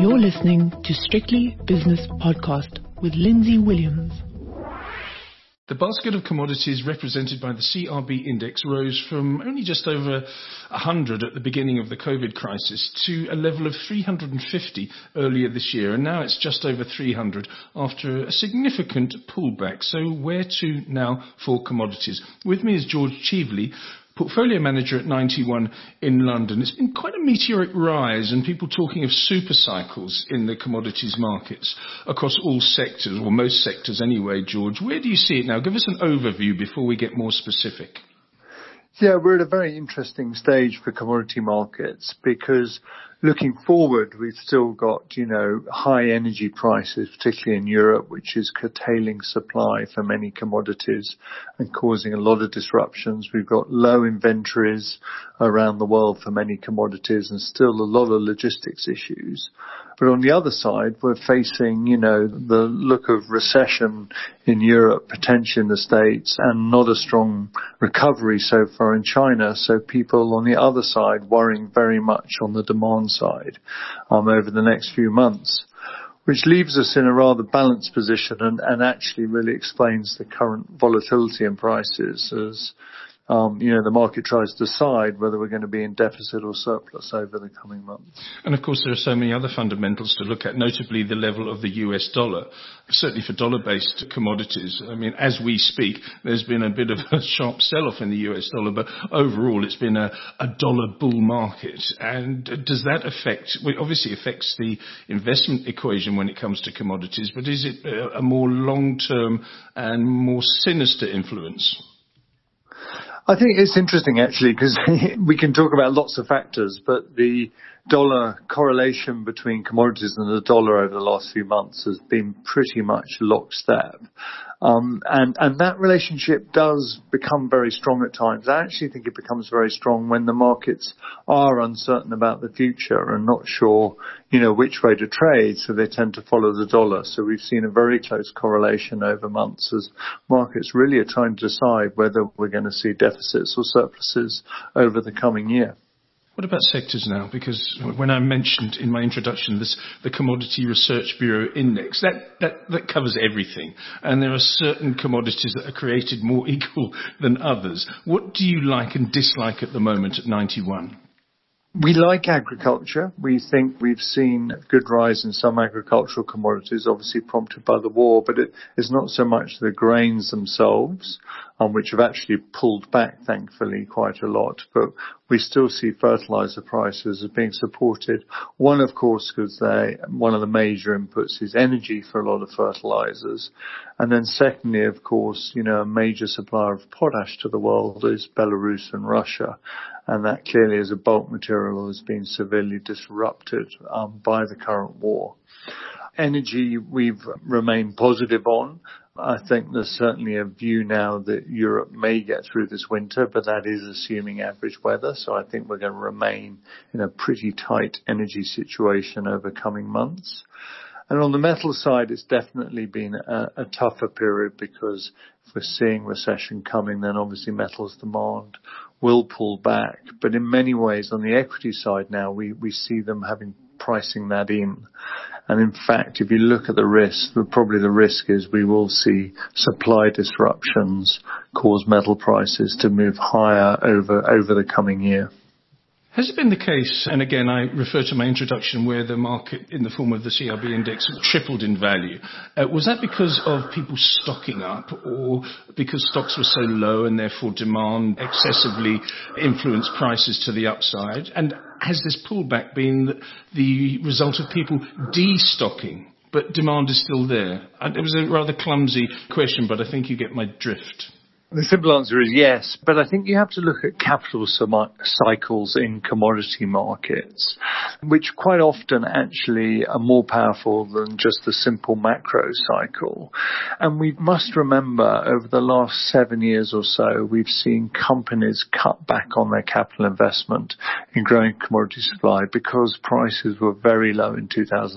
You're listening to Strictly Business Podcast with Lindsay Williams. The basket of commodities represented by the CRB index rose from only just over 100 at the beginning of the COVID crisis to a level of 350 earlier this year, and now it's just over 300 after a significant pullback. So where to now for commodities? With me is George Cheveley, portfolio manager at 91 in London. It's been quite a meteoric rise, and people talking of super cycles in the commodities markets across all sectors, or most sectors anyway. George, where do you see it now? Give us an overview before we get more specific. Yeah, we're at a very interesting stage for commodity markets because looking forward, we've still got, high energy prices, particularly in Europe, which is curtailing supply for many commodities and causing a lot of disruptions. We've got low inventories around the world for many commodities and still a lot of logistics issues. But on the other side, we're facing, the look of recession in Europe, potentially in the States, and not a strong recovery so far in China. So people on the other side worrying very much on the demand side over the next few months, which leaves us in a rather balanced position and actually really explains the current volatility in prices as the market tries to decide whether we're going to be in deficit or surplus over the coming months. And of course, there are so many other fundamentals to look at, notably the level of the US dollar, certainly for dollar-based commodities. I mean, as we speak, there's been a bit of a sharp sell-off in the US dollar, but overall it's been a dollar bull market. And does that affect, well, obviously affects the investment equation when it comes to commodities, but is it a more long-term and more sinister influence? I think it's interesting actually because we can talk about lots of factors, but the dollar correlation between commodities and the dollar over the last few months has been pretty much lockstep. And that relationship does become very strong at times. I actually think it becomes very strong when the markets are uncertain about the future and not sure, which way to trade, so they tend to follow the dollar. So we've seen a very close correlation over months as markets really are trying to decide whether we're going to see deficits or surpluses over the coming year. What about sectors now? Because when I mentioned in my introduction the Commodity Research Bureau Index, that covers everything. And there are certain commodities that are created more equal than others. What do you like and dislike at the moment at 91? We like agriculture. We think we've seen a good rise in some agricultural commodities, obviously prompted by the war, but it is not so much the grains themselves, which have actually pulled back, thankfully, quite a lot. But we still see fertilizer prices as being supported. One, of course, because one of the major inputs is energy for a lot of fertilizers. And then secondly, of course, a major supplier of potash to the world is Belarus and Russia. And that clearly as a bulk material has been severely disrupted by the current war. Energy we've remained positive on. I think there's certainly a view now that Europe may get through this winter, but that is assuming average weather. So I think we're going to remain in a pretty tight energy situation over coming months. And on the metal side, it's definitely been a tougher period because if we're seeing recession coming, then obviously metals demand will pull back. But in many ways, on the equity side now, we see them pricing that in. And in fact, if you look at the risk, probably the risk is we will see supply disruptions cause metal prices to move higher over the coming year. Has it been the case, and again I refer to my introduction, where the market in the form of the CRB index tripled in value? Was that because of people stocking up, or because stocks were so low and therefore demand excessively influenced prices to the upside? And has this pullback been the result of people destocking, but demand is still there? It was a rather clumsy question, but I think you get my drift. The simple answer is yes, but I think you have to look at capital cycles in commodity markets, which quite often actually are more powerful than just the simple macro cycle. And we must remember over the last 7 years or so, we've seen companies cut back on their capital investment in growing commodity supply because prices were very low in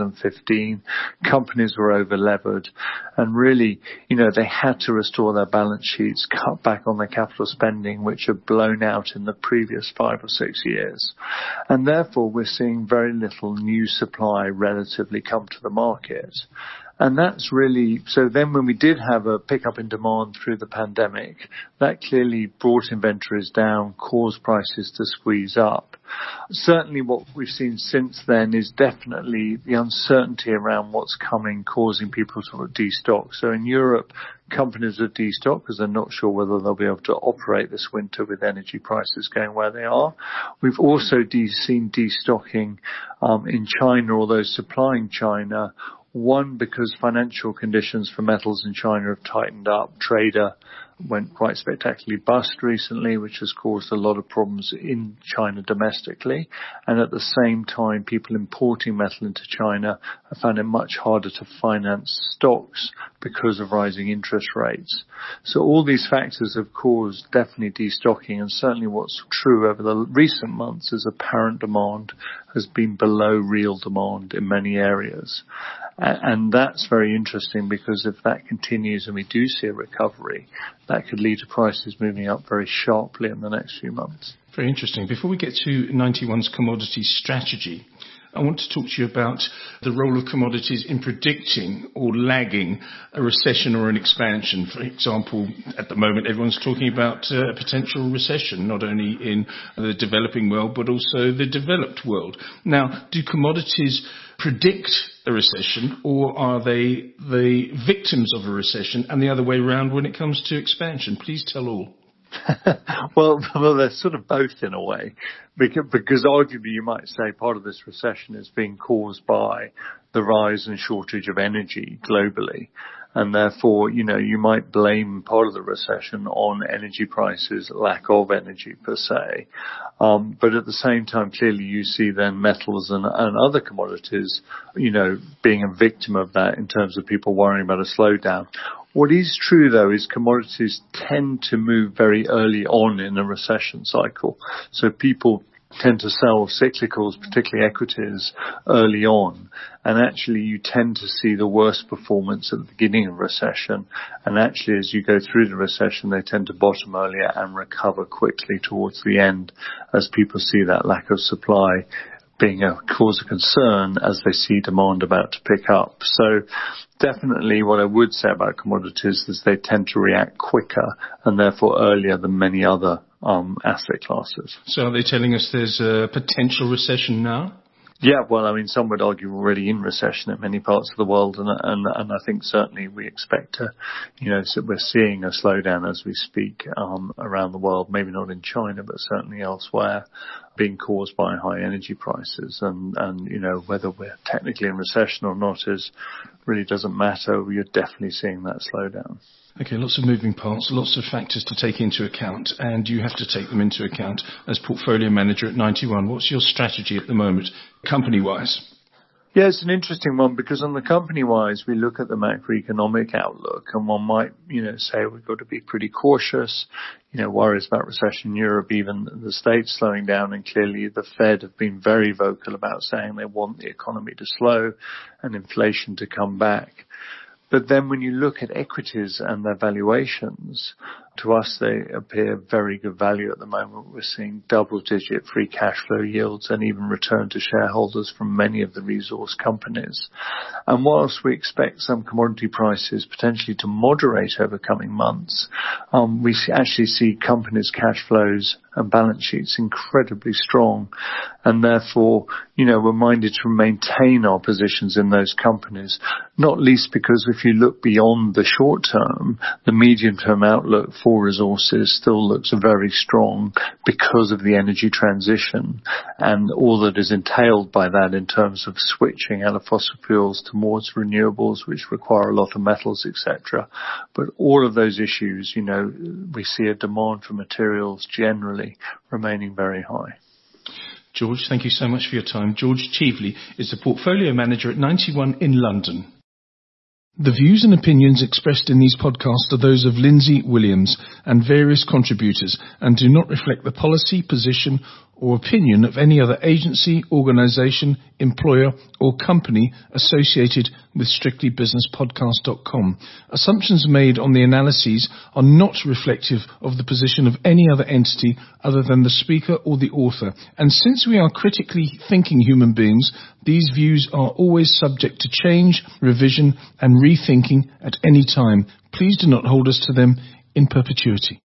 2015. Companies were over levered and really, they had to restore their balance sheets, cut back on their capital spending, which had blown out in the previous 5 or 6 years. And therefore, we're seeing very little new supply relatively come to the market. And that's really, so then when we did have a pickup in demand through the pandemic, that clearly brought inventories down, caused prices to squeeze up. Certainly what we've seen since then is definitely the uncertainty around what's coming, causing people to sort of destock. So in Europe, companies are destocked because they're not sure whether they'll be able to operate this winter with energy prices going where they are. We've also seen destocking in China, although supplying China. One, because financial conditions for metals in China have tightened up. Trader went quite spectacularly bust recently, which has caused a lot of problems in China domestically. And at the same time, people importing metal into China have found it much harder to finance stocks because of rising interest rates. So all these factors have caused definitely destocking, and certainly what's true over the recent months is apparent demand has been below real demand in many areas. And that's very interesting, because if that continues and we do see a recovery, that could lead to prices moving up very sharply in the next few months. Very interesting. Before we get to 91's commodity strategy, I want to talk to you about the role of commodities in predicting or lagging a recession or an expansion. For example, at the moment, everyone's talking about a potential recession, not only in the developing world, but also the developed world. Now, do commodities predict a recession, or are they the victims of a recession, and the other way around when it comes to expansion? Please tell all. Well, they're sort of both in a way, because arguably you might say part of this recession is being caused by the rise and shortage of energy globally. And therefore, you might blame part of the recession on energy prices, lack of energy per se. But at the same time, clearly you see then metals and other commodities, being a victim of that in terms of people worrying about a slowdown. What is true, though, is commodities tend to move very early on in a recession cycle. So people tend to sell cyclicals, particularly equities, early on. And actually, you tend to see the worst performance at the beginning of recession. And actually, as you go through the recession, they tend to bottom earlier and recover quickly towards the end, as people see that lack of supply being a cause of concern as they see demand about to pick up. So definitely what I would say about commodities is they tend to react quicker and therefore earlier than many other asset classes. So are they telling us there's a potential recession now? Yeah, well, I mean, some would argue we're already in recession in many parts of the world, and I think certainly we expect to, so we're seeing a slowdown as we speak around the world, maybe not in China, but certainly elsewhere, being caused by high energy prices. And whether we're technically in recession or not really doesn't matter. You're definitely seeing that slowdown. Okay, lots of moving parts, lots of factors to take into account, and you have to take them into account as portfolio manager at 91. What's your strategy at the moment, company-wise? Yeah, it's an interesting one, because on the company-wise, we look at the macroeconomic outlook, and one might, say we've got to be pretty cautious, worries about recession in Europe, even the States slowing down, and clearly the Fed have been very vocal about saying they want the economy to slow and inflation to come back. But then when you look at equities and their valuations, to us they appear very good value at the moment. We're seeing double-digit free cash flow yields and even return to shareholders from many of the resource companies. And whilst we expect some commodity prices potentially to moderate over coming months, we actually see companies' cash flows and balance sheets incredibly strong. And therefore, we're minded to maintain our positions in those companies, not least because if you look beyond the short term, the medium-term outlook for resources still looks very strong because of the energy transition and all that is entailed by that in terms of switching out of fossil fuels towards renewables, which require a lot of metals, etc. But all of those issues, we see a demand for materials generally remaining very high. George, thank you so much for your time. George Cheveley is the portfolio manager at 91 in London. The views and opinions expressed in these podcasts are those of Lindsay Williams and various contributors and do not reflect the policy, position or opinion of any other agency, organisation, employer or company associated with strictlybusinesspodcast.com. Assumptions made on the analyses are not reflective of the position of any other entity other than the speaker or the author. And since we are critically thinking human beings, these views are always subject to change, revision and rethinking at any time. Please do not hold us to them in perpetuity.